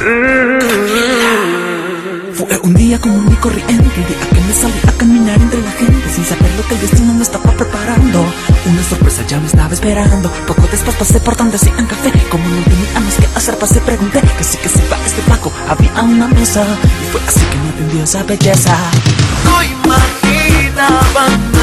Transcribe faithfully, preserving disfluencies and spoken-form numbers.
Fue un día común y corriente, un día que me salí a caminar entre la gente, sin saber lo que el destino me estaba preparando. Una sorpresa ya me estaba esperando. Poco después pasé por donde hacían café. Como no tenía más que hacer, pasé, pregunté que sí, que sí, va este flaco. Había una mesa y fue así que me atendió esa belleza. No imaginaba